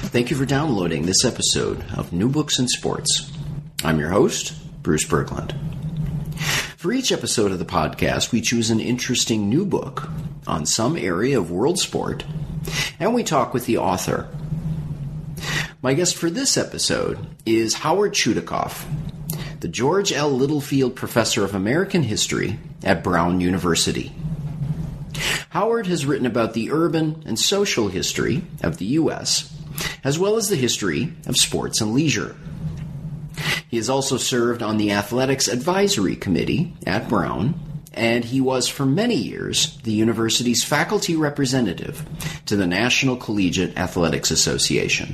Thank you for downloading this episode of New Books in Sports. I'm your host, Bruce Berglund. For each episode of the podcast, we choose an interesting new book on some area of world sport, and we talk with the author. My guest for this episode is Howard Chudakoff, the George L. Littlefield Professor of American History at Brown University. Howard has written about the urban and social history of the U.S., as well as the history of sports and leisure. He has also served on the Athletics Advisory Committee at Brown, and he was for many years the university's faculty representative to the National Collegiate Athletics Association.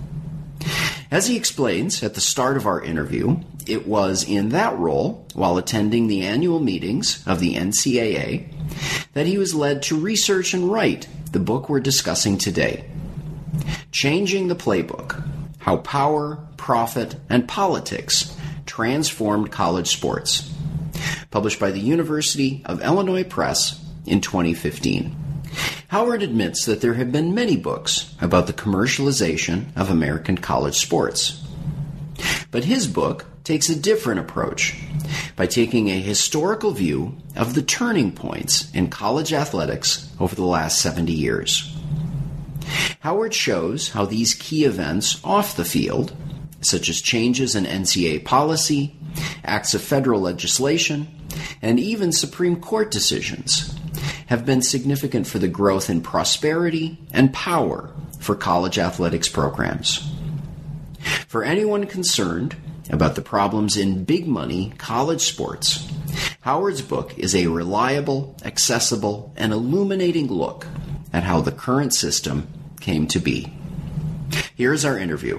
As he explains at the start of our interview, it was in that role, while attending the annual meetings of the NCAA, that he was led to research and write the book we're discussing today, Changing the Playbook: How Power, Profit, and Politics Transformed College Sports, published by the University of Illinois Press in 2015. Howard admits that there have been many books about the commercialization of American college sports. But his book takes a different approach by taking a historical view of the turning points in college athletics over the last 70 years. Howard shows how these key events off the field, such as changes in NCAA policy, acts of federal legislation, and even Supreme Court decisions, have been significant for the growth in prosperity and power for college athletics programs. For anyone concerned about the problems in big money college sports, Howard's book is a reliable, accessible, and illuminating look at how the current system came to be. Here's our interview.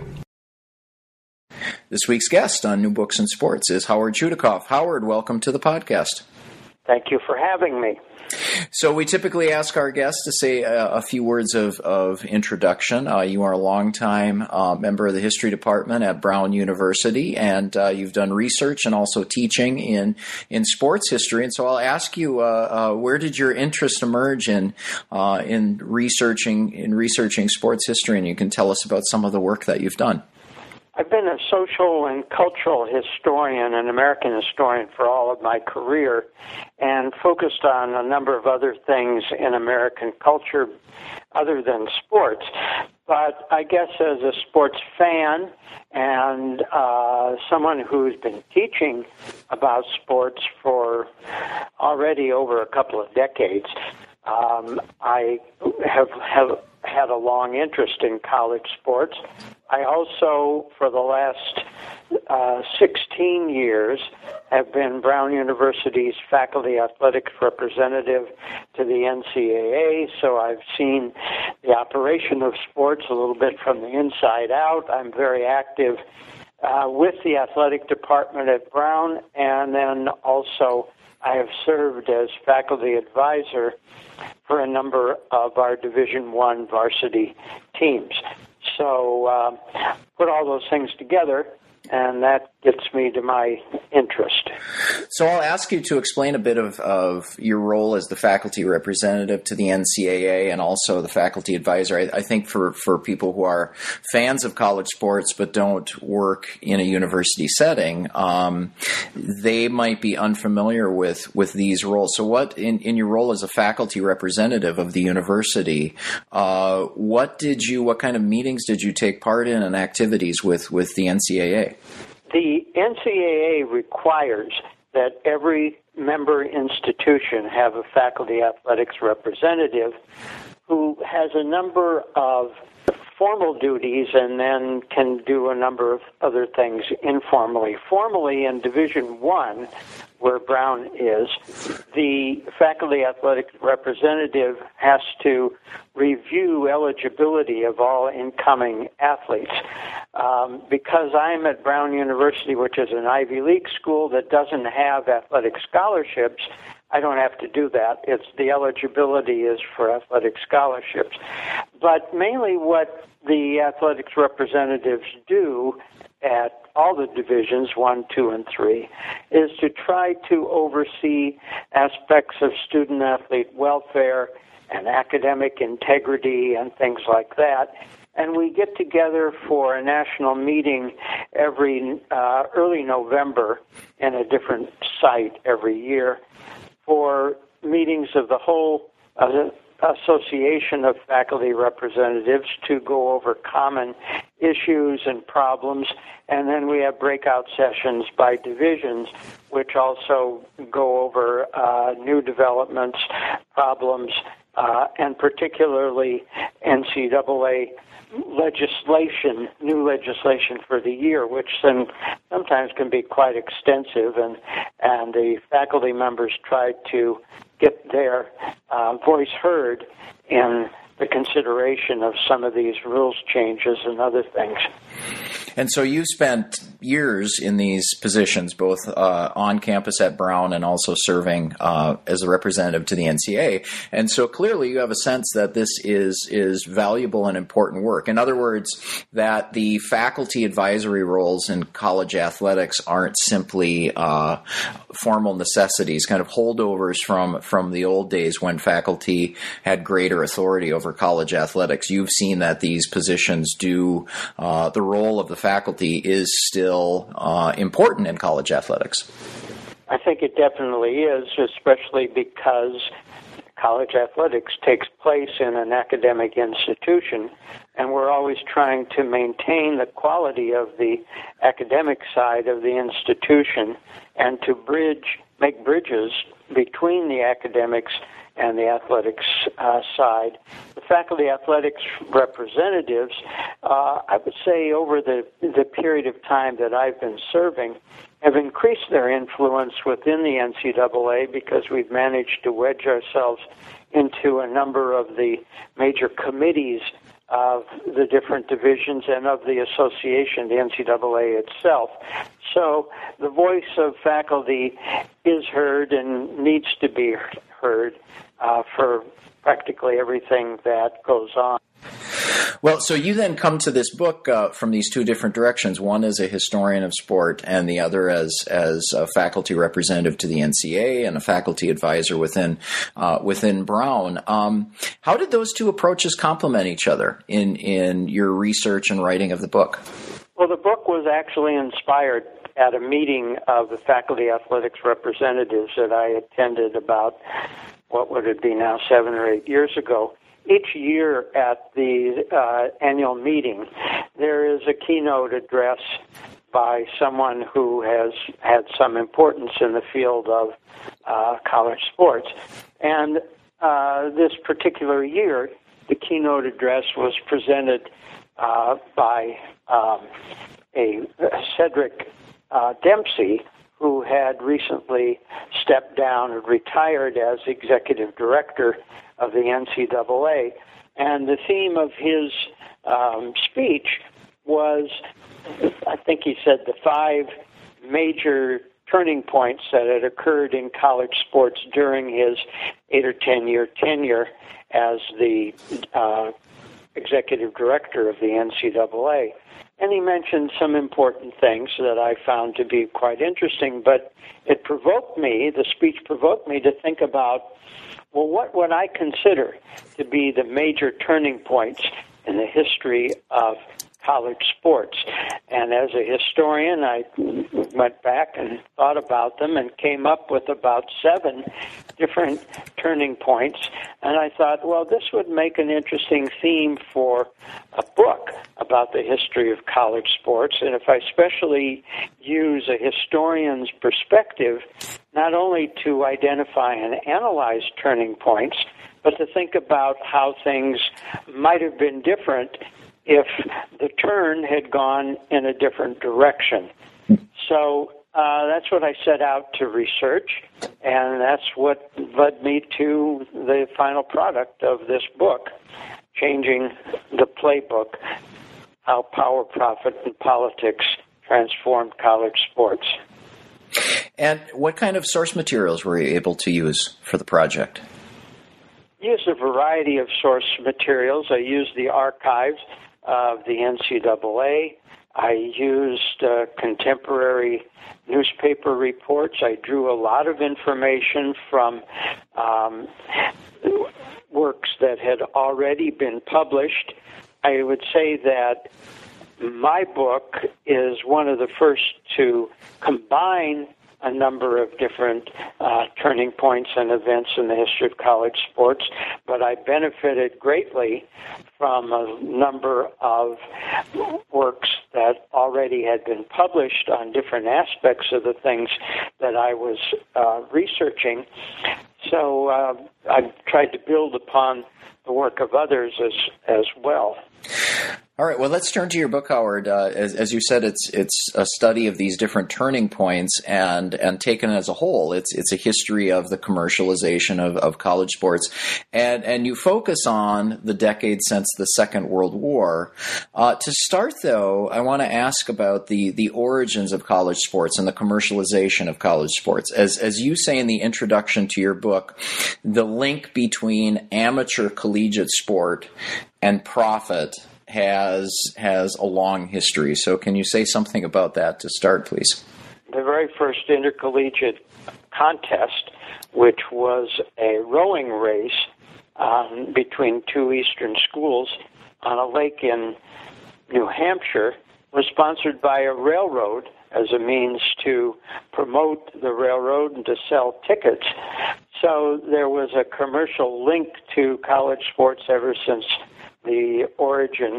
This week's guest on New Books in Sports is Howard Chudakoff. Howard, welcome to the podcast. Thank you for having me. So we typically ask our guests to say a few words of introduction. You are a longtime member of the history department at Brown University, and you've done research and also teaching in sports history. And so I'll ask you, where did your interest emerge in researching sports history? And you can tell us about some of the work that you've done. I've been a social and cultural historian and American historian for all of my career and focused on a number of other things in American culture other than sports. But I guess as a sports fan and someone who's been teaching about sports for already over a couple of decades, I have had a long interest in college sports. I also, for the last 16 years, have been Brown University's faculty athletics representative to the NCAA, so I've seen the operation of sports a little bit from the inside out. I'm very active with the athletic department at Brown, and then also I have served as faculty advisor for a number of our Division I varsity teams. So put all those things together, and that gets me to my interest. So I'll ask you to explain a bit of your role as the faculty representative to the NCAA and also the faculty advisor. I think for people who are fans of college sports but don't work in a university setting, they might be unfamiliar with these roles. So what, in your role as a faculty representative of the university, what kind of meetings did you take part in and activities with the NCAA? The NCAA requires that every member institution have a faculty athletics representative who has a number of formal duties and then can do a number of other things informally. Formally, in Division I, where Brown is, the faculty athletic representative has to review eligibility of all incoming athletes. Because I'm at Brown University, which is an Ivy League school that doesn't have athletic scholarships, I don't have to do that. It's the eligibility is for athletic scholarships. But mainly what the athletics representatives do at all the divisions, 1, 2, and 3, is to try to oversee aspects of student-athlete welfare and academic integrity and things like that, And we get together for a national meeting every early November in a different site every year for meetings of the whole Association of Faculty Representatives to go over common issues and problems. And then we have breakout sessions by divisions, which also go over new developments, problems, and particularly NCAA legislation, new legislation for the year, which then sometimes can be quite extensive, and the faculty members try to get their voice heard in the consideration of some of these rules changes and other things. And so you spent years in these positions, both on campus at Brown and also serving as a representative to the NCAA. And so clearly you have a sense that this is valuable and important work. In other words, that the faculty advisory roles in college athletics aren't simply formal necessities, kind of holdovers from the old days when faculty had greater authority over college athletics. You've seen that these positions do the role of the faculty is still important in college athletics. I think it definitely is, especially because college athletics takes place in an academic institution, and we're always trying to maintain the quality of the academic side of the institution and to make bridges between the academics and the athletics side. The faculty athletics representatives, I would say over the period of time that I've been serving, have increased their influence within the NCAA because we've managed to wedge ourselves into a number of the major committees of the different divisions and of the association, the NCAA itself. So the voice of faculty is heard and needs to be heard for practically everything that goes on. Well, so you then come to this book from these two different directions. One as a historian of sport, and the other as a faculty representative to the NCAA and a faculty advisor within Brown. How did those two approaches complement each other in your research and writing of the book? Well, the book was actually inspired at a meeting of the faculty athletics representatives that I attended about, what would it be now, 7 or 8 years ago. Each year at the annual meeting, there is a keynote address by someone who has had some importance in the field of college sports. And this particular year, the keynote address was presented by a Cedric Dempsey, who had recently stepped down and retired as executive director of the NCAA. And the theme of his speech was, I think he said, the 5 major turning points that had occurred in college sports during his 8 or 10-year tenure as the executive director of the NCAA. And he mentioned some important things that I found to be quite interesting, but the speech provoked me to think about, well, what would I consider to be the major turning points in the history of college sports? And as a historian, I went back and thought about them and came up with about 7 different turning points. And I thought, well, this would make an interesting theme for a book about the history of college sports. And if I especially use a historian's perspective, not only to identify and analyze turning points, but to think about how things might have been different if the turn had gone in a different direction. So that's what I set out to research, and that's what led me to the final product of this book, Changing the Playbook, How Power, Profit, and Politics Transformed College Sports. And what kind of source materials were you able to use for the project? I used a variety of source materials. I used the archives of the NCAA. I used contemporary newspaper reports. I drew a lot of information from works that had already been published I would say that my book is one of the first to combine a number of different turning points and events in the history of college sports, but I benefited greatly from a number of works that already had been published on different aspects of the things that I was researching. So I tried to build upon the work of others as well. All right. Well, let's turn to your book, Howard. As you said, it's a study of these different turning points, and taken as a whole, it's a history of the commercialization of college sports, and you focus on the decades since the Second World War. To start, though, I want to ask about the origins of college sports and the commercialization of college sports. As you say in the introduction to your book, the link between amateur collegiate sport and profit has a long history. So can you say something about that to start, please? The very first intercollegiate contest, which was a rowing race between two eastern schools on a lake in New Hampshire, was sponsored by a railroad as a means to promote the railroad and to sell tickets. So there was a commercial link to college sports ever since the origin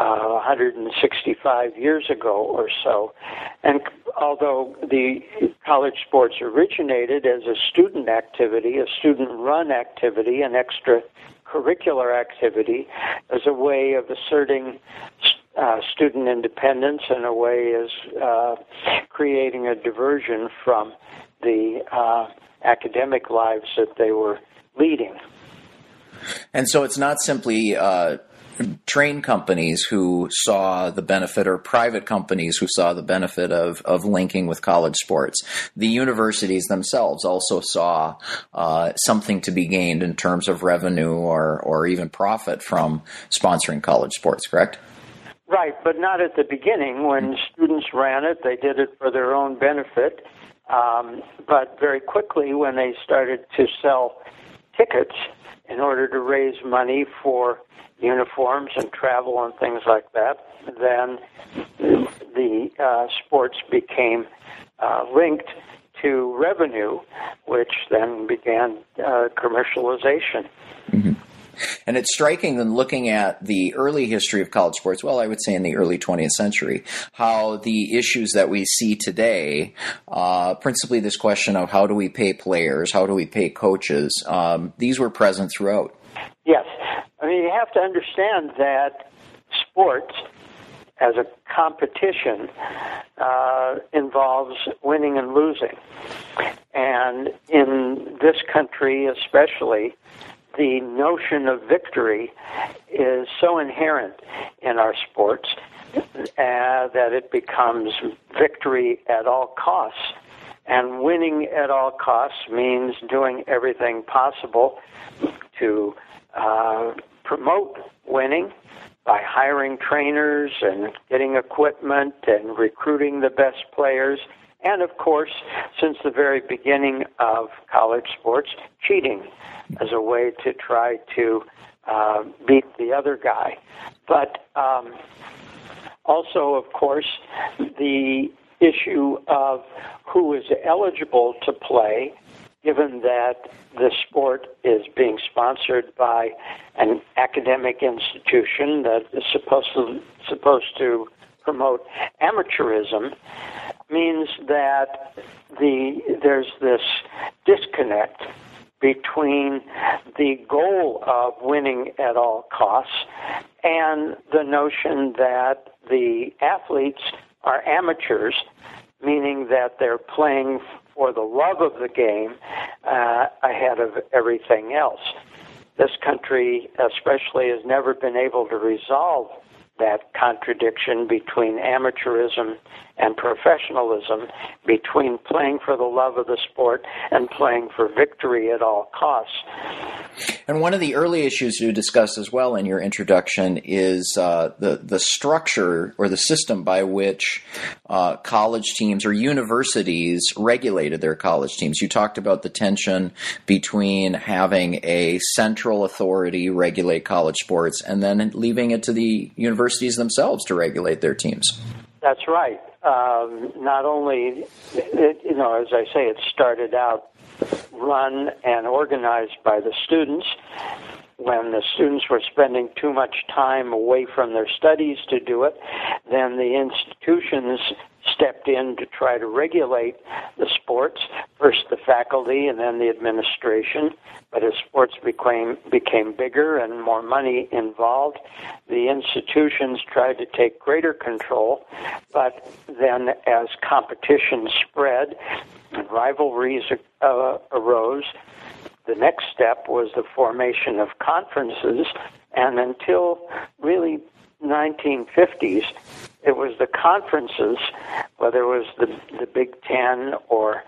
165 years ago or so. And although the college sports originated as a student activity, a student-run activity, an extracurricular activity, as a way of asserting student independence and a way as creating a diversion from the academic lives that they were leading. And so it's not simply train companies who saw the benefit, or private companies who saw the benefit of linking with college sports. The universities themselves also saw something to be gained in terms of revenue or even profit from sponsoring college sports, correct? Right, but not at the beginning. When students ran it, they did it for their own benefit. But very quickly, when they started to sell tickets in order to raise money for uniforms and travel and things like that, then the sports became linked to revenue, which then began commercialization. Mm-hmm. And it's striking in looking at the early history of college sports, well, I would say in the early 20th century, how the issues that we see today, principally this question of how do we pay players, how do we pay coaches, these were present throughout. Yes. I mean, you have to understand that sports as a competition involves winning and losing. And in this country especially, the notion of victory is so inherent in our sports that it becomes victory at all costs. And winning at all costs means doing everything possible to promote winning by hiring trainers and getting equipment and recruiting the best players. And, of course, since the very beginning of college sports, cheating as a way to try to beat the other guy. But also, of course, the issue of who is eligible to play, given that the sport is being sponsored by an academic institution that is supposed to promote amateurism, means that there's this disconnect between the goal of winning at all costs and the notion that the athletes are amateurs, meaning that they're playing for the love of the game ahead of everything else. This country especially has never been able to resolve that contradiction between amateurism and professionalism between playing for the love of the sport and playing for victory at all costs. And one of the early issues you discuss as well in your introduction is the structure or the system by which college teams or universities regulated their college teams. You talked about the tension between having a central authority regulate college sports and then leaving it to the universities themselves to regulate their teams. That's right. Not only, as I say, it started out run and organized by the students. When the students were spending too much time away from their studies to do it, then the institutions stepped in to try to regulate the sports, first the faculty and then the administration. But as sports became bigger and more money involved, the institutions tried to take greater control. But then as competition spread and rivalries arose, the next step was the formation of conferences, and until really 1950s, it was the conferences, whether it was the Big Ten or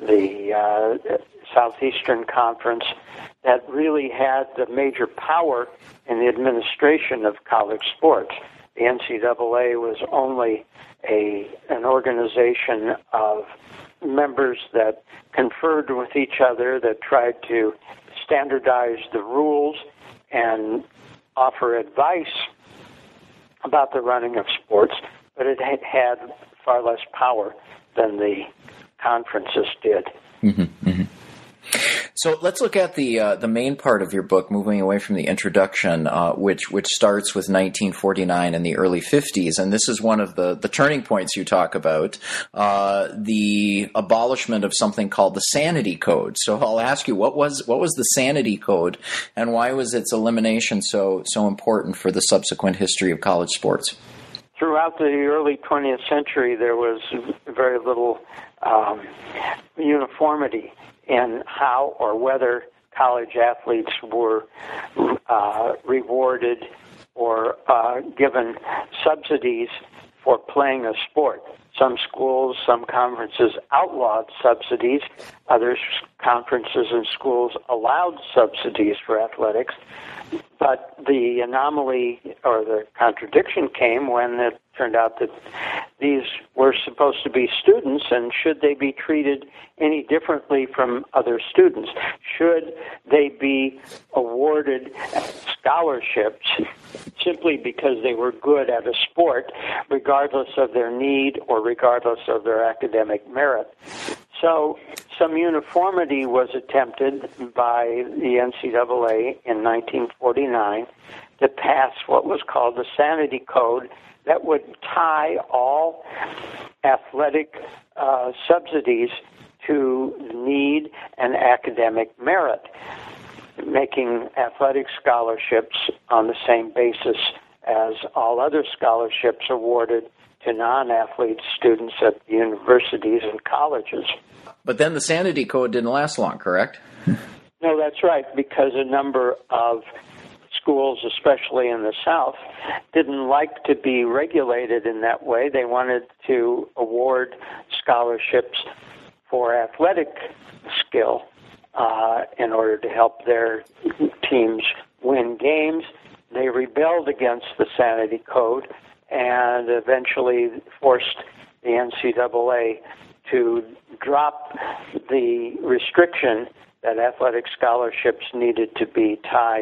the Southeastern Conference, that really had the major power in the administration of college sports. The NCAA was only an organization of members that conferred with each other, that tried to standardize the rules and offer advice about the running of sports, but it had far less power than the conferences did. Mm-hmm, mm-hmm. So let's look at the main part of your book, moving away from the introduction, which starts with 1949 and the early 50s, and this is one of the turning points you talk about, the abolishment of something called the Sanity Code. So I'll ask you, what was the Sanity Code, and why was its elimination so important for the subsequent history of college sports? Throughout the early 20th century, there was very little uniformity in how or whether college athletes were rewarded or given subsidies for playing a sport. Some schools, some conferences outlawed subsidies. Other conferences and schools allowed subsidies for athletics. But the anomaly or the contradiction came when it turned out that these were supposed to be students, and should they be treated any differently from other students? Should they be awarded scholarships simply because they were good at a sport, regardless of their need or regardless of their academic merit? So some uniformity was attempted by the NCAA in 1949 to pass what was called the Sanity Code that would tie all athletic subsidies to need and academic merit, making athletic scholarships on the same basis as all other scholarships awarded to non-athlete students at universities and colleges. But then the Sanity Code didn't last long, correct? No, that's right, because a number of schools, especially in the South, didn't like to be regulated in that way. They wanted to award scholarships for athletic skill in order to help their teams win games. They rebelled against the Sanity Code and eventually forced the NCAA to drop the restriction that athletic scholarships needed to be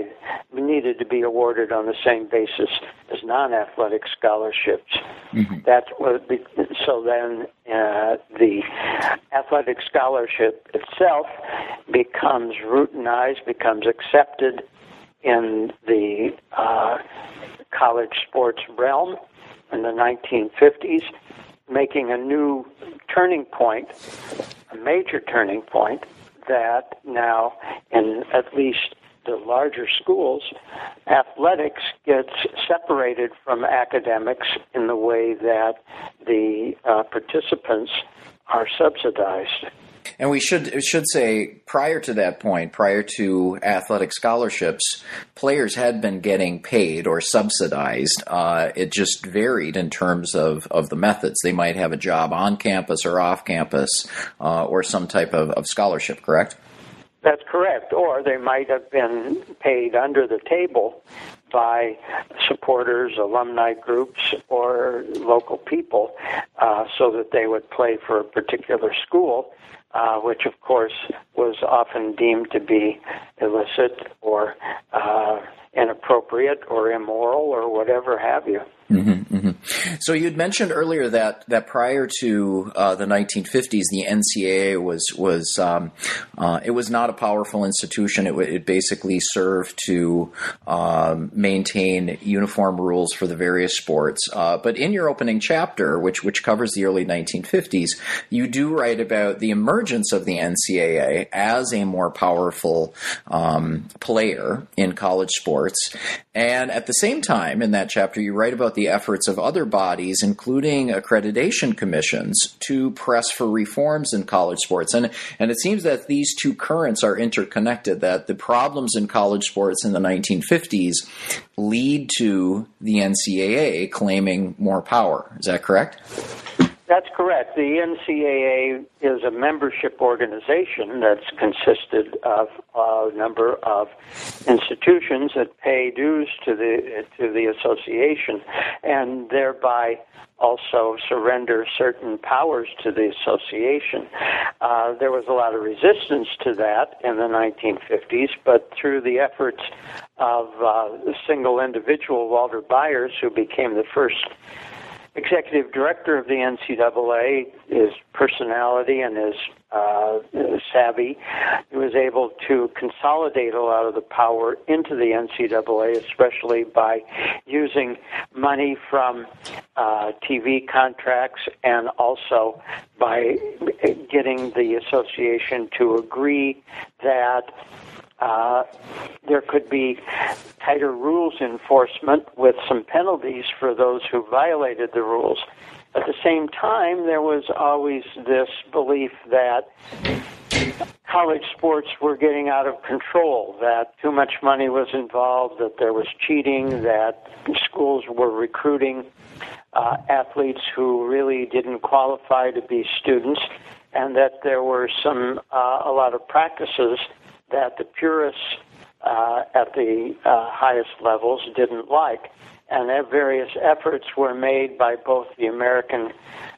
awarded on the same basis as non-athletic scholarships. Mm-hmm. So then the athletic scholarship itself becomes routinized, becomes accepted in the college sports realm in the 1950s, making a new turning point, a major turning point, that now in at least the larger schools, athletics gets separated from academics in the way that the participants are subsidized. And we should say, prior to that point, prior to athletic scholarships, players had been getting paid or subsidized. It just varied in terms of the methods. They might have a job on campus or off campus, or some type of scholarship, correct? That's correct. Or they might have been paid under the table by supporters, alumni groups, or local people, so that they would play for a particular school, which, of course, was often deemed to be illicit or inappropriate or immoral or whatever have you. Mm-hmm, mm-hmm. So you'd mentioned earlier that prior to the 1950s, the NCAA was not a powerful institution. It basically served to maintain uniform rules for the various sports. But in your opening chapter, which covers the early 1950s, you do write about the emergence of the NCAA as a more powerful player in college sports. And at the same time, in that chapter, you write about the efforts of other bodies, including accreditation commissions, to press for reforms in college sports. And it seems that these two currents are interconnected, that the problems in college sports in the 1950s lead to the NCAA claiming more power. Is that correct? That's correct. The NCAA is a membership organization that's consisted of a number of institutions that pay dues to the association, and thereby also surrender certain powers to the association. There was a lot of resistance to that in the 1950s, but through the efforts of the single individual, Walter Byers, who became the first executive director of the NCAA, his personality and his savvy, he was able to consolidate a lot of the power into the NCAA, especially by using money from TV contracts and also by getting the association to agree that there could be tighter rules enforcement with some penalties for those who violated the rules. At the same time, there was always this belief that college sports were getting out of control, that too much money was involved, that there was cheating, that schools were recruiting athletes who really didn't qualify to be students, and that there were a lot of practices that the purists at the highest levels didn't like. And various efforts were made by both the American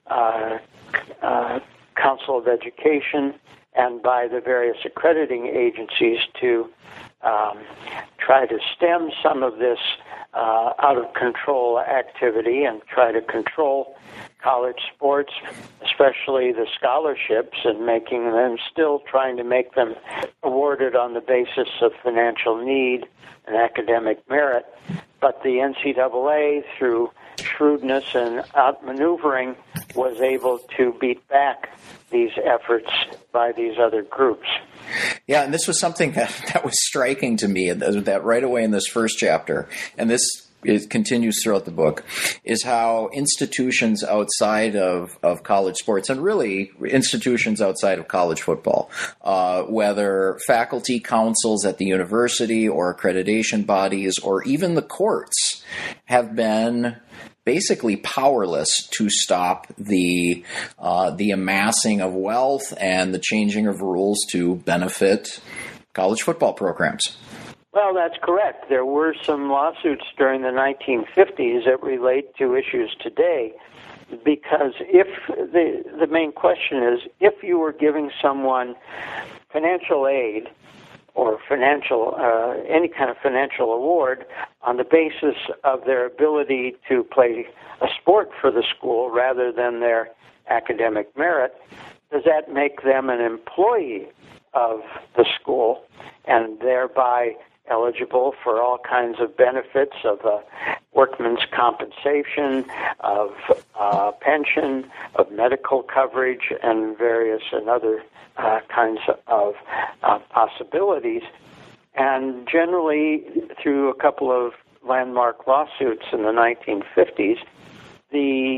Council of Education and by the various accrediting agencies to try to stem some of this out-of-control activity and try to control college sports, especially the scholarships, and trying to make them awarded on the basis of financial need and academic merit. But the NCAA, through shrewdness and outmaneuvering, was able to beat back these efforts by these other groups. Yeah, and this was something that was striking to me, that right away in this first chapter, and it continues throughout the book, is how institutions outside of college sports, and really institutions outside of college football, whether faculty councils at the university or accreditation bodies or even the courts, have been basically powerless to stop the amassing of wealth and the changing of rules to benefit college football programs. Well, that's correct. There were some lawsuits during the 1950s that relate to issues today, because if the main question is, if you were giving someone financial aid or any kind of financial award on the basis of their ability to play a sport for the school rather than their academic merit, does that make them an employee of the school and thereby eligible for all kinds of benefits of workman's compensation, of pension, of medical coverage, and various and other kinds of possibilities? And generally, through a couple of landmark lawsuits in the 1950s, the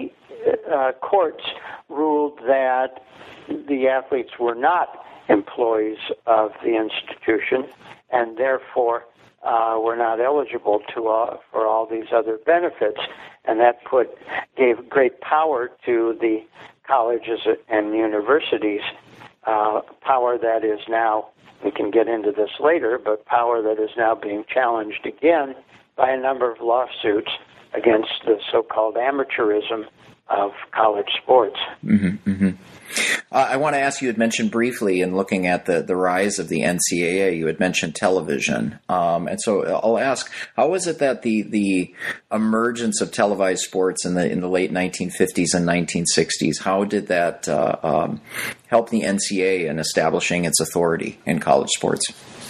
courts ruled that the athletes were not employees of the institution and therefore were not eligible for all these other benefits, and that gave great power to the colleges and universities, power that is now, we can get into this later, but power that is now being challenged again by a number of lawsuits against the so-called amateurism of college sports. Mm-hmm, mm-hmm. I want to ask, you had mentioned briefly in looking at the rise of the NCAA, you had mentioned television. And so I'll ask, how was it that the emergence of televised sports in the late 1950s and 1960s, how did that help the NCAA in establishing its authority in college sports?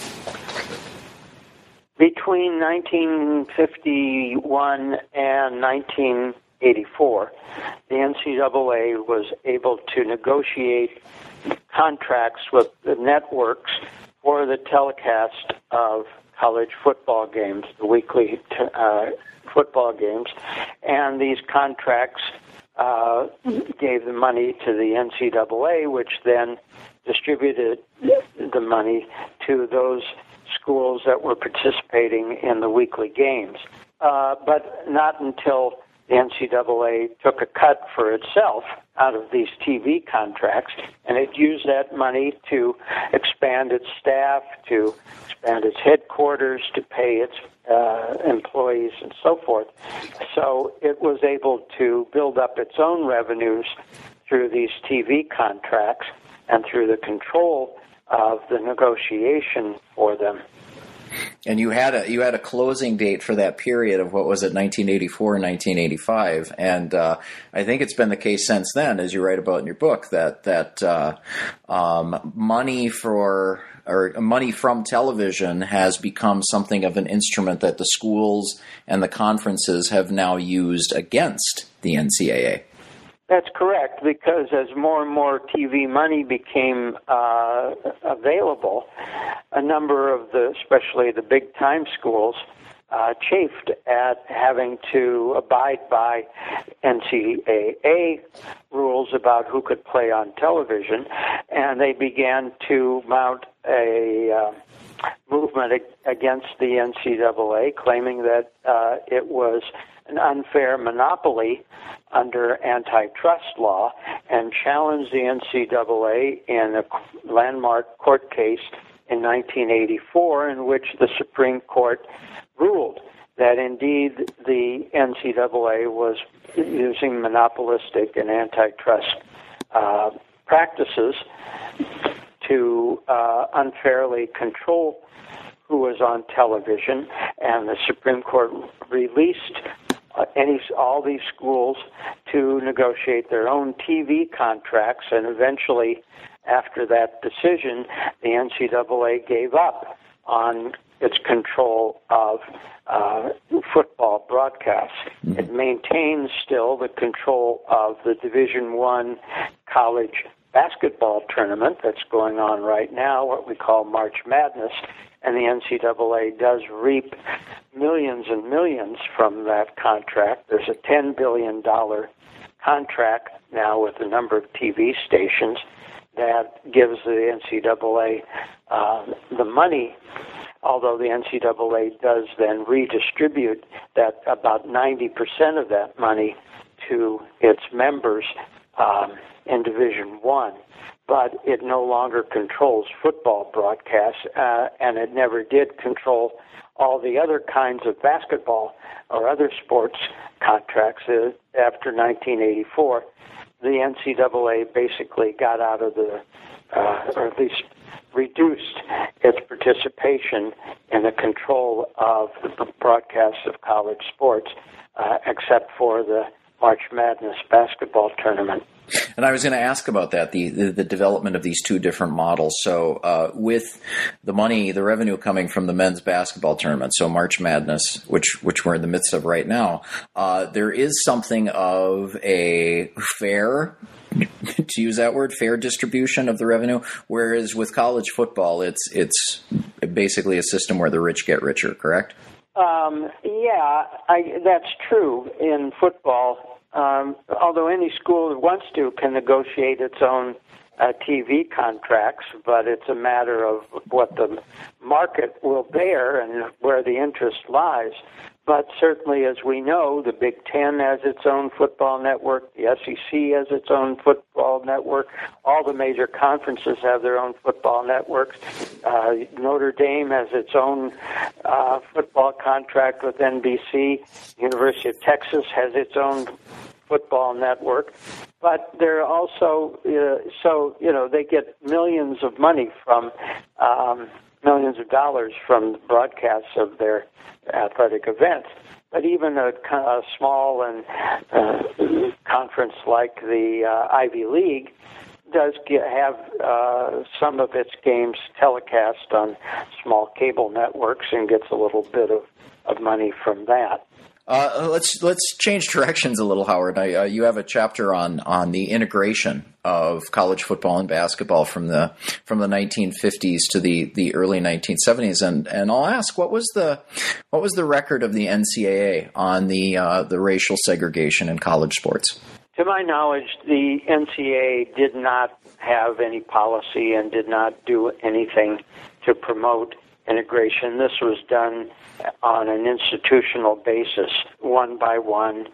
Between 1951 and 1984, the NCAA was able to negotiate contracts with the networks for the telecast of college football games, the weekly football games, and these contracts gave the money to the NCAA, which then distributed the money to those schools that were participating in the weekly games. But not until the NCAA took a cut for itself out of these TV contracts, and it used that money to expand its staff, to expand its headquarters, to pay its employees, and so forth. So it was able to build up its own revenues through these TV contracts and through the control of the negotiation for them. And you had a closing date for that period of, what was it, 1984 and 1985, and I think it's been the case since then, as you write about in your book, that money from television has become something of an instrument that the schools and the conferences have now used against the NCAA. That's correct, because as more and more TV money became available, a number of especially the big-time schools, chafed at having to abide by NCAA rules about who could play on television, and they began to mount a movement against the NCAA, claiming that it was an unfair monopoly under antitrust law, and challenged the NCAA in a landmark court case in 1984, in which the Supreme Court ruled that indeed the NCAA was using monopolistic and antitrust practices to unfairly control who was on television, and the Supreme Court released all these schools to negotiate their own TV contracts, and eventually, after that decision, the NCAA gave up on its control of football broadcasts. Mm-hmm. It maintains still the control of the Division I college basketball tournament that's going on right now, what we call March Madness, and the NCAA does reap millions and millions from that contract. There's a $10 billion contract now with a number of TV stations that gives the NCAA the money, although the NCAA does then redistribute that about 90% of that money to its members in Division I. But it no longer controls football broadcasts, and it never did control all the other kinds of basketball or other sports contracts. After 1984, the NCAA basically got out of or at least reduced its participation in the control of the broadcasts of college sports, except for the March Madness basketball tournament. And I was going to ask about that, the development of these two different models. So with the money, the revenue coming from the men's basketball tournament, so March Madness, which we're in the midst of right now, there is something of a fair, to use that word, fair distribution of the revenue, whereas with college football, it's basically a system where the rich get richer, correct? That's true. In football, although any school that wants to can negotiate its own TV contracts, but it's a matter of what the market will bear and where the interest lies. But certainly, as we know, the Big Ten has its own football network, the SEC has its own football network, all the major conferences have their own football networks. Notre Dame has its own football contract with NBC. University of Texas has its own football network. But they're also, they get millions of money from, millions of dollars from the broadcasts of their athletic events. But even a small and conference like the Ivy League does have some of its games telecast on small cable networks and gets a little bit of money from that. Let's change directions a little, Howard. You have a chapter on the integration of college football and basketball from the 1950s to the early 1970s, and I'll ask, what was the record of the NCAA on the racial segregation in college sports? To my knowledge, the NCAA did not have any policy and did not do anything to promote integration. This was done on an institutional basis, one by one,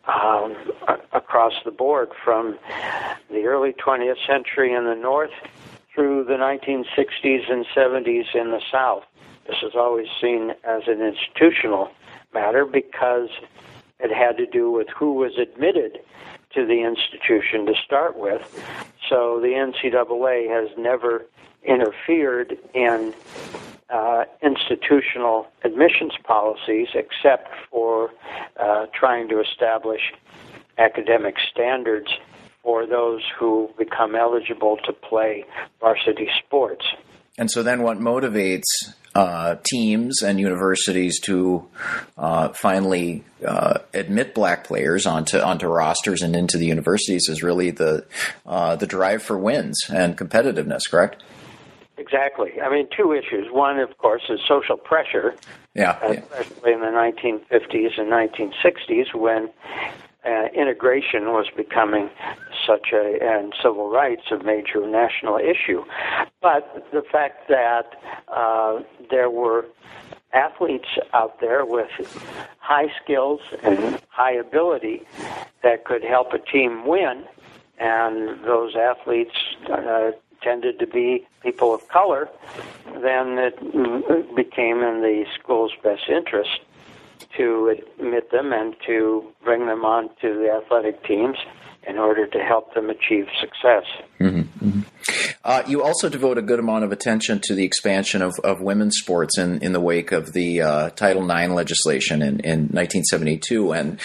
across the board, from the early 20th century in the North through the 1960s and 70s in the South. This is always seen as an institutional matter because it had to do with who was admitted to the institution to start with. So the NCAA has never interfered in institutional admissions policies except for trying to establish academic standards for those who become eligible to play varsity sports. And so then what motivates teams and universities to finally admit black players onto rosters and into the universities is really the drive for wins and competitiveness, correct? Exactly. I mean, two issues. One, of course, is social pressure, especially in the 1950s and 1960s when integration was becoming and civil rights a major national issue. But the fact that there were athletes out there with high skills and high ability that could help a team win, and those athletes tended to be people of color, then it became in the school's best interest to admit them and to bring them on to the athletic teams in order to help them achieve success. Mm-hmm. Mm-hmm. You also devote a good amount of attention to the expansion of women's sports in the wake of the Title IX legislation in 1972. And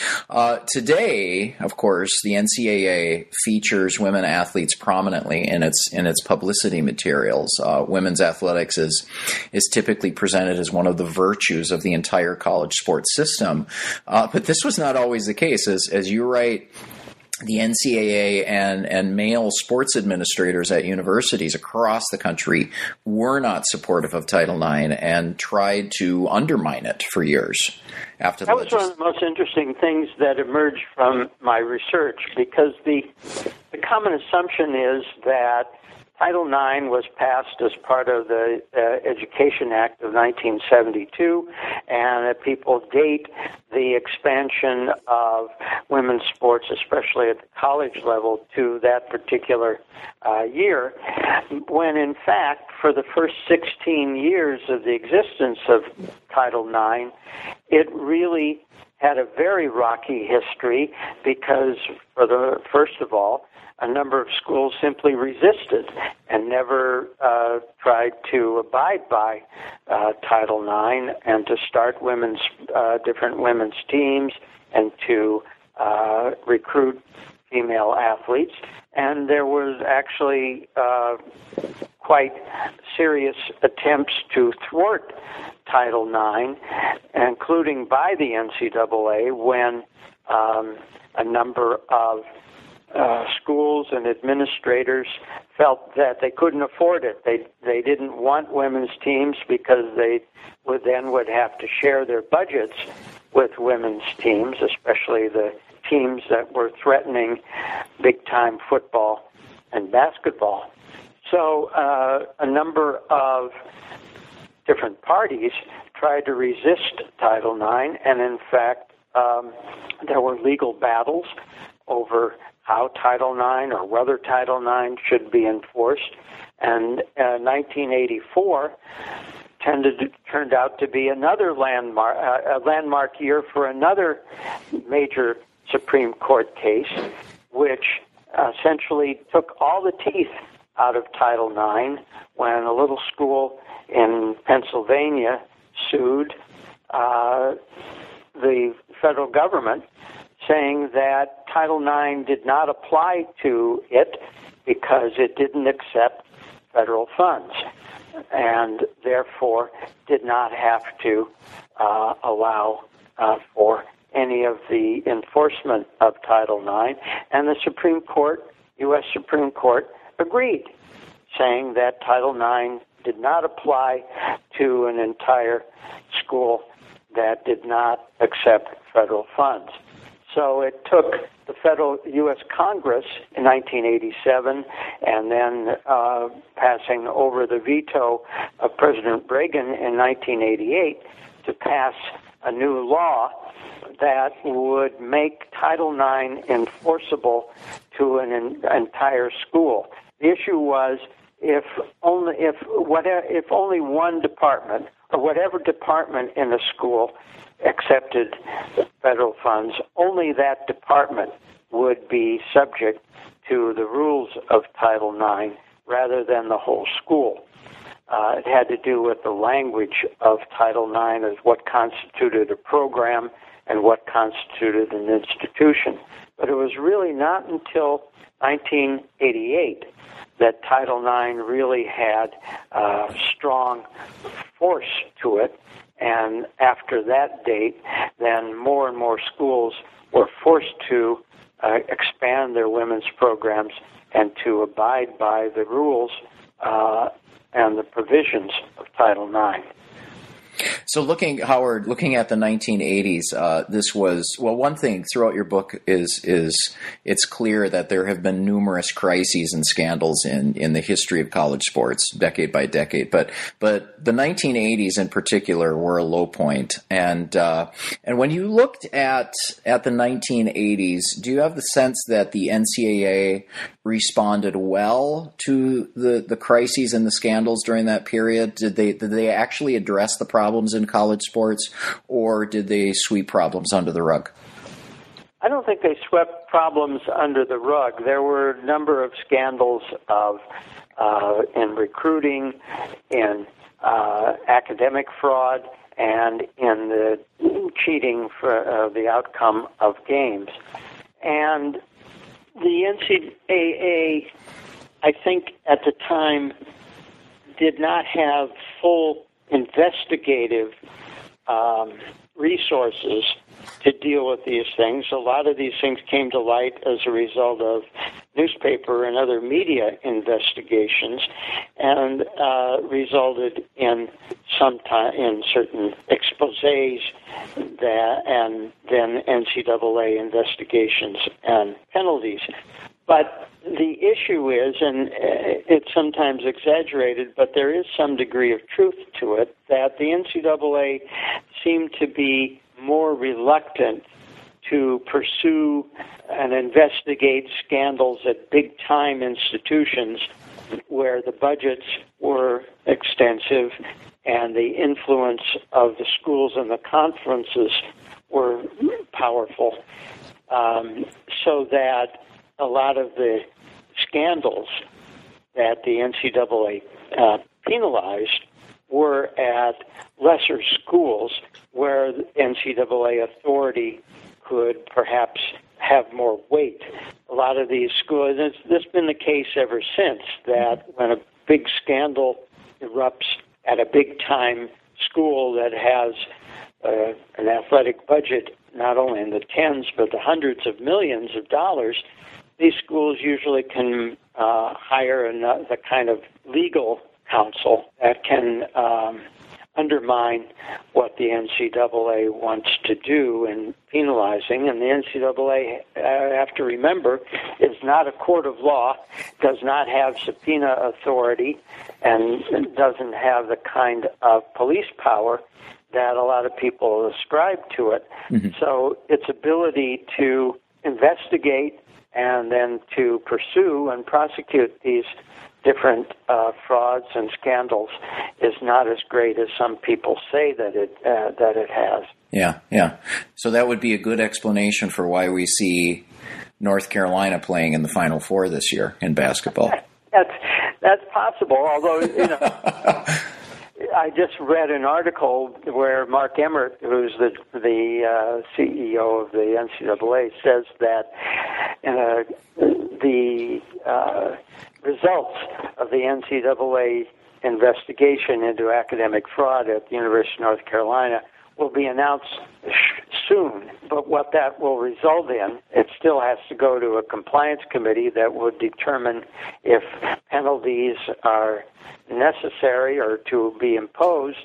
today, of course, the NCAA features women athletes prominently in its publicity materials. Women's athletics is typically presented as one of the virtues of the entire college sports system. But this was not always the case. As you write, the NCAA and male sports administrators at universities across the country were not supportive of Title IX and tried to undermine it for years. After that was one of the most interesting things that emerged from my research, because the common assumption is that Title IX was passed as part of the Education Act of 1972, and that people date the expansion of women's sports, especially at the college level, to that particular year, when in fact, for the first 16 years of the existence of Title IX, it really had a very rocky history because, first of all, a number of schools simply resisted and never tried to abide by Title IX and to start different women's teams and to recruit female athletes. And there was actually quite serious attempts to thwart Title IX, including by the NCAA, when a number of schools and administrators felt that they couldn't afford it. They didn't want women's teams because they would have to share their budgets with women's teams, especially the teams that were threatening big-time football and basketball. So a number of different parties tried to resist Title IX, and in fact, there were legal battles over how Title IX or whether Title IX should be enforced. And 1984 turned out to be another landmark year for another major Supreme Court case, which essentially took all the teeth out of Title IX when a little school in Pennsylvania sued the federal government, saying that Title IX did not apply to it because it didn't accept federal funds and therefore did not have to allow for any of the enforcement of Title IX. And the Supreme Court, U.S. Supreme Court, agreed, saying that Title IX did not apply to an entire school that did not accept federal funds. So it took the federal U.S. Congress in 1987 and then passing over the veto of President Reagan in 1988 to pass a new law that would make Title IX enforceable to an entire school. The issue was if only one department or whatever department in the school accepted federal funds, only that department would be subject to the rules of Title IX rather than the whole school. It had to do with the language of Title IX as what constituted a program and what constituted an institution. But it was really not until 1988 that Title IX really had strong force to it. And after that date, then more and more schools were forced to expand their women's programs and to abide by the rules and the provisions of Title IX. So Howard, looking at the 1980s, this was, well, one thing throughout your book is it's clear that there have been numerous crises and scandals in the history of college sports, decade by decade. But the 1980s in particular were a low point. And when you looked at the 1980s, do you have the sense that the NCAA responded well to the crises and the scandals during that period? Did they actually address the problems in college sports, or did they sweep problems under the rug? I don't think they swept problems under the rug. There were a number of scandals in recruiting, in academic fraud, and in the cheating for the outcome of games. And the NCAA, I think at the time, did not have full investigative resources to deal with these things. A lot of these things came to light as a result of newspaper and other media investigations, and resulted in certain exposés and then NCAA investigations and penalties. But the issue is, and it's sometimes exaggerated, but there is some degree of truth to it, that the NCAA seemed to be more reluctant to pursue and investigate scandals at big-time institutions where the budgets were extensive and the influence of the schools and the conferences were powerful, so that a lot of the scandals that the NCAA penalized were at lesser schools where the NCAA authority could perhaps have more weight. A lot of these schools, this has been the case ever since, that when a big scandal erupts at a big-time school that has an athletic budget not only in the tens but the hundreds of millions of dollars, these schools usually can hire the kind of legal counsel that can undermine what the NCAA wants to do in penalizing. And the NCAA, I have to remember, is not a court of law, does not have subpoena authority, and doesn't have the kind of police power that a lot of people ascribe to it. Mm-hmm. So its ability to investigate and then to pursue and prosecute these different frauds and scandals is not as great as some people say that it has. Yeah. So that would be a good explanation for why we see North Carolina playing in the Final Four this year in basketball. That's possible, although, I just read an article where Mark Emmert, who's the CEO of the NCAA, says that the results of the NCAA investigation into academic fraud at the University of North Carolina will be announced soon. But what that will result in, it still has to go to a compliance committee that would determine if penalties are necessary or to be imposed.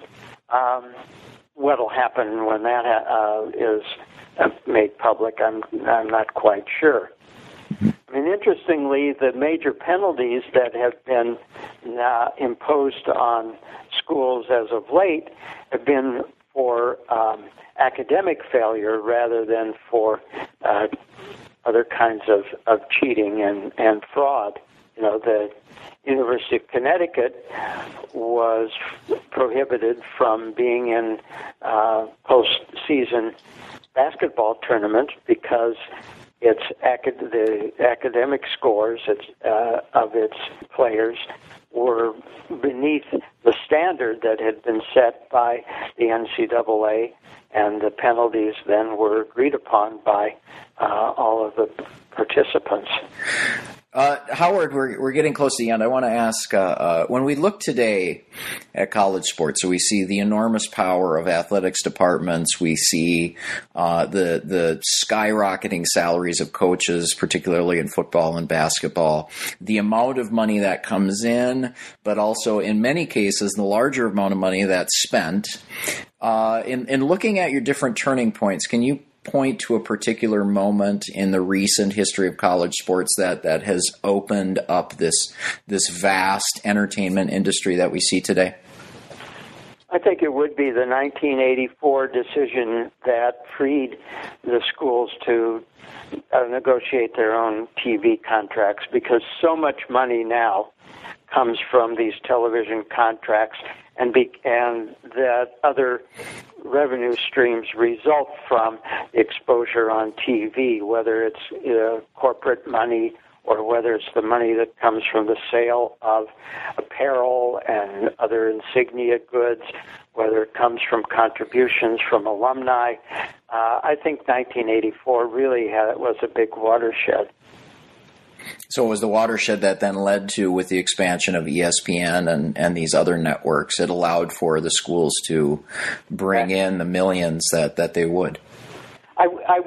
What will happen when that is made public, I'm not quite sure. I mean, interestingly, the major penalties that have been imposed on schools as of late have been for academic failure rather than for other kinds of cheating and fraud. The University of Connecticut was prohibited from being in postseason basketball tournaments because the academic scores of its players were beneath the standard that had been set by the NCAA, and the penalties then were agreed upon by all of the participants. Howard, we're getting close to the end. I want to ask, when we look today at college sports, so we see the enormous power of athletics departments, we see the skyrocketing salaries of coaches, particularly in football and basketball, the amount of money that comes in, but also in many cases the larger amount of money that's spent. In looking at your different turning points, can you point to a particular moment in the recent history of college sports that has opened up this vast entertainment industry that we see today? I think it would be the 1984 decision that freed the schools to negotiate their own TV contracts, because so much money now comes from these television contracts, and that other revenue streams result from exposure on TV, whether it's corporate money or whether it's the money that comes from the sale of apparel and other insignia goods, whether it comes from contributions from alumni. I think 1984 really was a big watershed. So it was the watershed that then led to, with the expansion of ESPN and these other networks, it allowed for the schools to bring in the millions that they would. I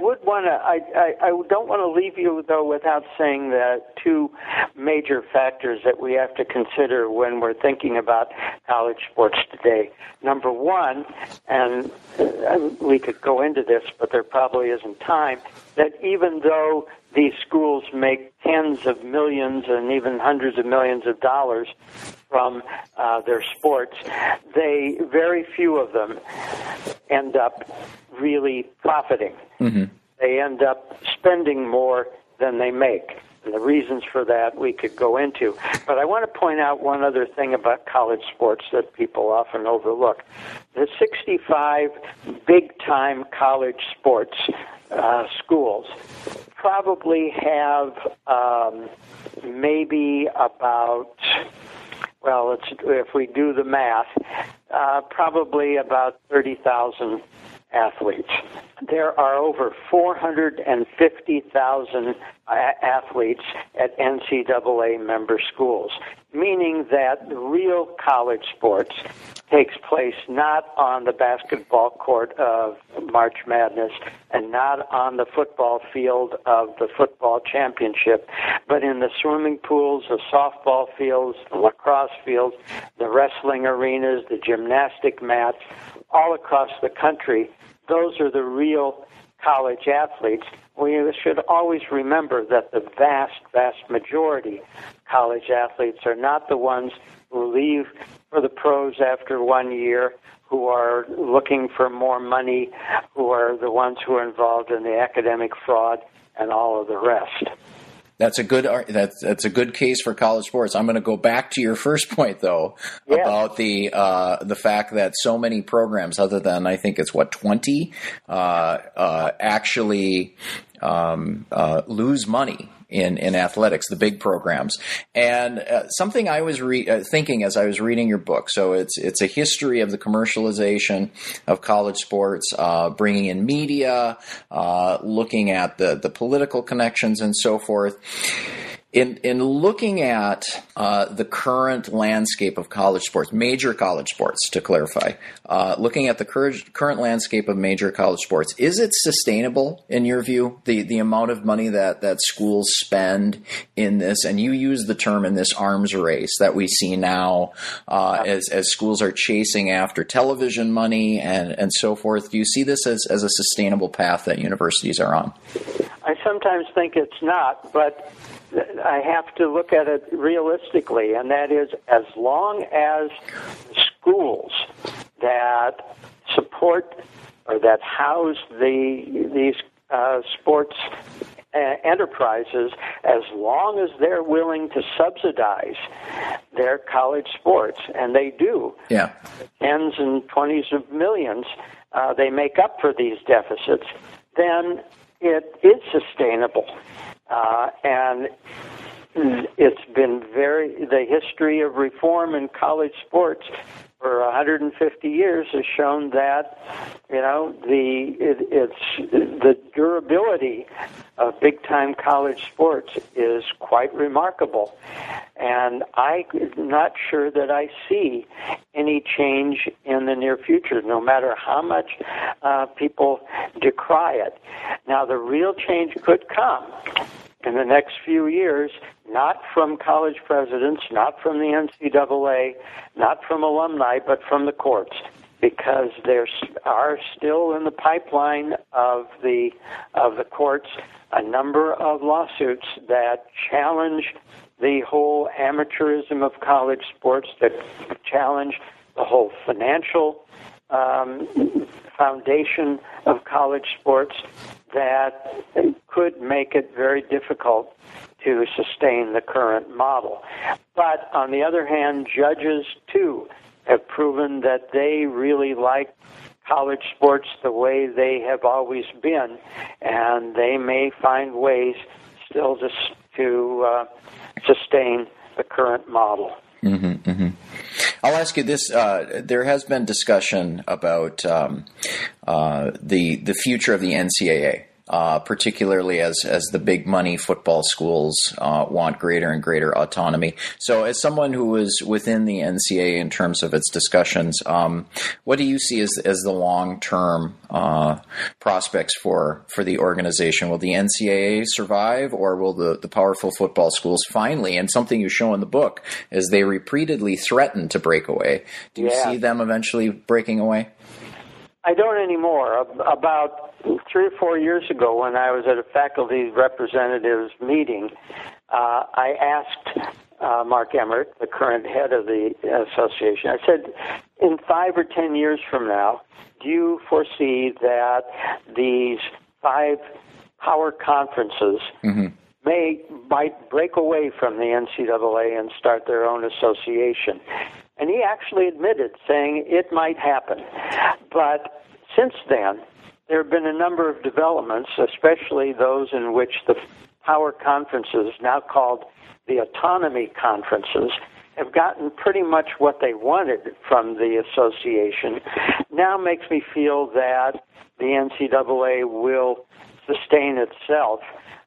don't want to leave you, though, without saying that two major factors that we have to consider when we're thinking about college sports today. Number one, and we could go into this, but there probably isn't time, that even though these schools make tens of millions and even hundreds of millions of dollars from their sports, very few of them end up really profiting. Mm-hmm. They end up spending more than they make. And the reasons for that we could go into. But I want to point out one other thing about college sports that people often overlook. The 65 big-time college sports schools probably have maybe about, if we do the math, probably about 30,000 athletes. There are over 450,000 athletes at NCAA member schools, meaning that real college sports takes place not on the basketball court of March Madness and not on the football field of the football championship, but in the swimming pools, the softball fields, the lacrosse fields, the wrestling arenas, the gymnastic mats, all across the country. Those are the real college athletes. We should always remember that the vast, vast majority of college athletes are not the ones who leave for the pros after 1 year, who are looking for more money, who are the ones who are involved in the academic fraud and all of the rest. That's a good case for college sports. I'm going to go back to your first point, though, about the fact that so many programs, other than I think it's 20, actually lose money in athletics, the big programs. And something I was thinking as I was reading your book, so it's a history of the commercialization of college sports, bringing in media, looking at the political connections and so forth. In looking at the current landscape of college sports, major college sports, to clarify, looking at the current landscape of major college sports, is it sustainable in your view, the amount of money that schools spend in this? And you use the term in this arms race that we see now as schools are chasing after television money and so forth. Do you see this as a sustainable path that universities are on? I sometimes think it's not, but I have to look at it realistically, and that is as long as schools that support or that house these sports enterprises, as long as they're willing to subsidize their college sports, and they do, tens and 20s of millions, they make up for these deficits, then it is sustainable. And it's been the history of reform in college sports for 150 years has shown that, the durability of big-time college sports is quite remarkable. And I'm not sure that I see any change in the near future, no matter how much people decry it. Now, the real change could come in the next few years, not from college presidents, not from the NCAA, not from alumni, but from the courts, because there are still in the pipeline of the courts a number of lawsuits that challenge the whole amateurism of college sports, that challenge the whole financial foundation of college sports, that could make it very difficult to sustain the current model. But on the other hand, judges, too, have proven that they really like college sports the way they have always been, and they may find ways still to sustain the current model. Mm-hmm, mm-hmm. I'll ask you this. There has been discussion about the future of the NCAA, particularly as the big money football schools want greater and greater autonomy. So as someone who is within the NCAA in terms of its discussions, what do you see as the long-term prospects for the organization? Will the NCAA survive, or will the powerful football schools finally, and something you show in the book, is they repeatedly threaten to break away? Do you see them eventually breaking away? I don't anymore. About 3 or 4 years ago, when I was at a faculty representatives meeting, I asked Mark Emmert, the current head of the association, I said, in 5 or 10 years from now, do you foresee that these 5 power conferences might break away from the NCAA and start their own association? And he actually admitted, saying it might happen. But since then, there have been a number of developments, especially those in which the power conferences, now called the autonomy conferences, have gotten pretty much what they wanted from the association. Now makes me feel that the NCAA will sustain itself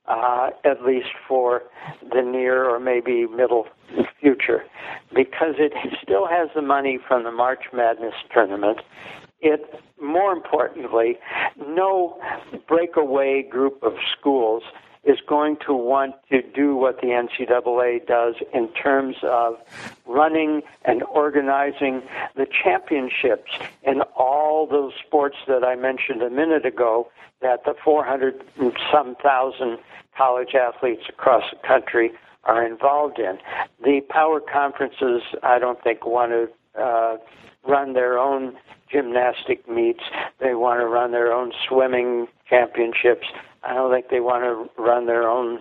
at least for the near or maybe middle future, because it still has the money from the March Madness tournament. It, more importantly, no breakaway group of schools is going to want to do what the NCAA does in terms of running and organizing the championships in all those sports that I mentioned a minute ago that the 400-some thousand college athletes across the country are involved in. The power conferences, I don't think, want to run their own gymnastic meets. They want to run their own swimming championships. I don't think they want to run their own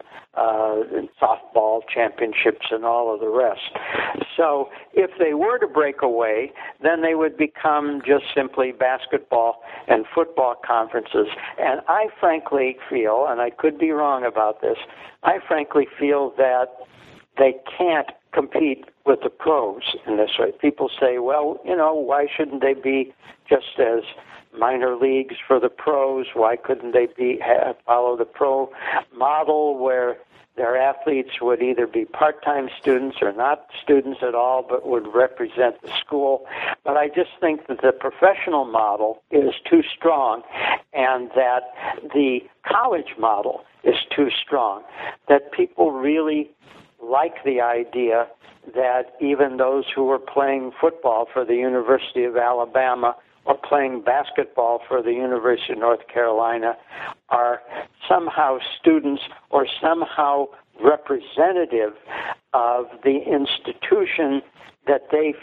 softball championships and all of the rest. So if they were to break away, then they would become just simply basketball and football conferences. And I frankly feel, and I could be wrong about this, I frankly feel that they can't compete with the pros in this way. People say, well, why shouldn't they be just as minor leagues for the pros? Why couldn't they follow the pro model where their athletes would either be part-time students or not students at all, but would represent the school? But I just think that the professional model is too strong, and that the college model is too strong, that people really like the idea that even those who are playing football for the University of Alabama or playing basketball for the University of North Carolina are somehow students or somehow representative of the institution that they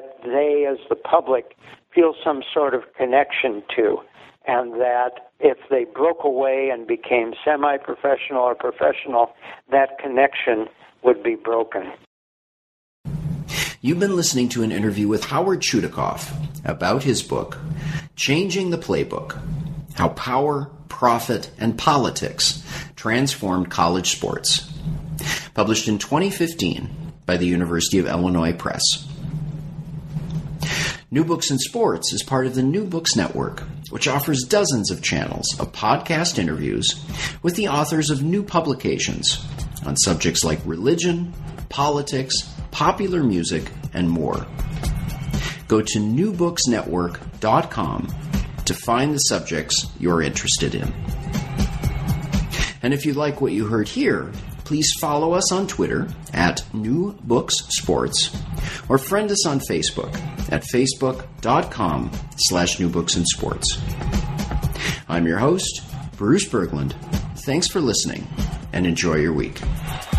as the public feel some sort of connection to, and that if they broke away and became semi-professional or professional, that connection would be broken. You've been listening to an interview with Howard Chudakoff about his book, Changing the Playbook: How Power, Profit, and Politics Transformed College Sports, published in 2015 by the University of Illinois Press. New Books in Sports is part of the New Books Network, which offers dozens of channels of podcast interviews with the authors of new publications on subjects like religion, politics, popular music, and more. Go to newbooksnetwork.com to find the subjects you're interested in. And if you like what you heard here, please follow us on Twitter at New Books Sports, or friend us on Facebook at facebook.com/newbooksinsports. I'm your host, Bruce Berglund. Thanks for listening, and enjoy your week.